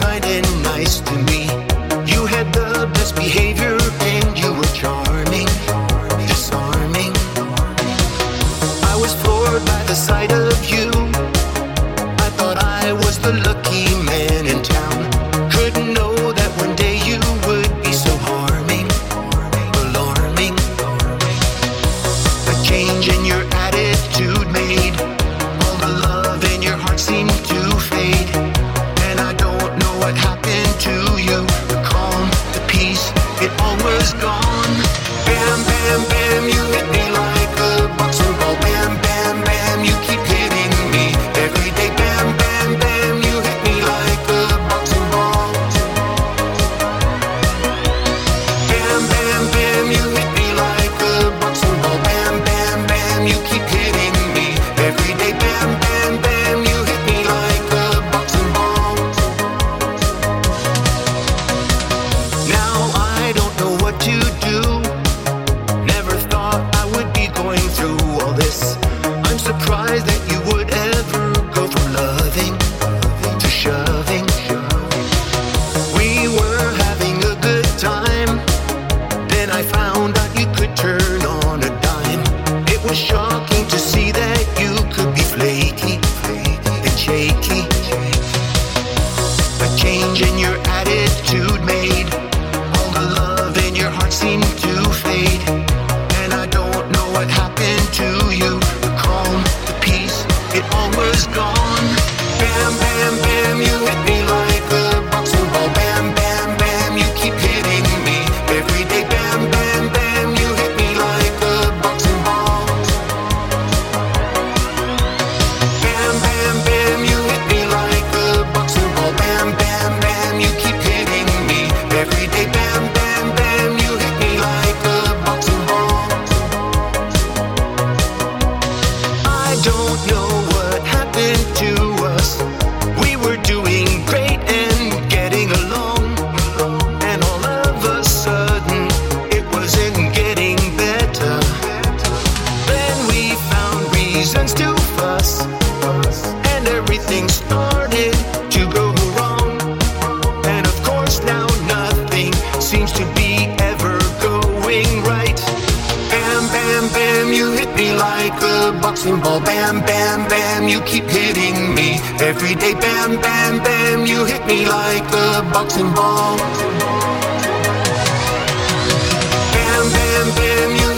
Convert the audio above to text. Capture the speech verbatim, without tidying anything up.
kind and nice to me. You had the best behavior and you were charming, disarming. I was floored by the sight of you. I thought I was the lucky man in town. Couldn't know that one day you would be so harming, alarming. A change in your attitude made all the love in your heart seem to fade. And I don't know what happened to you. The calm, the peace, it all was gone. Bam, bam, bam, you hit me like a boxing ball. Bam, bam, bam, you keep hitting me every day. Bam, bam, bam, you hit me like a boxing ball. Bam, bam, bam, you hit me like a boxing ball. Bam, bam, bam, you keep hitting me every day. Bam, bam, bam, you hit me like a boxing ball. Now I don't know what to do. Never thought I would be going through all this. I'm surprised that you would ever go from loving to shoving. We were having a good time. Then I found out you could turn on a dime. It was shocking to see that you could be flaky and shaky. A change in your attitude made all the love in your heart seem to fade. And I don't know what happened to you. The calm, the peace, it all was gone. Bam, bam, bam, you hit me like a boxing ball. Bam, bam, bam, you keep hitting me every day. Bam, bam, bam, you hit me like a boxing ball. Bam, bam, bam, you hit me like a boxing ball. Bam, bam, bam, you keep hitting me every day. Bam, bam, bam, you hit me like a boxing ball. I don't know what happened to us. We were doing great and getting along, and all of a sudden it wasn't getting better. Then we found reasons to fuss, and everything started to go wrong. And of course now nothing seems to be ever going right. Bam, bam, bam, you hit me like a boxing ball. Bam, bam, bam, you keep hitting me every day. Bam, bam, bam, you hit me like a boxing ball. Bam, bam, bam, you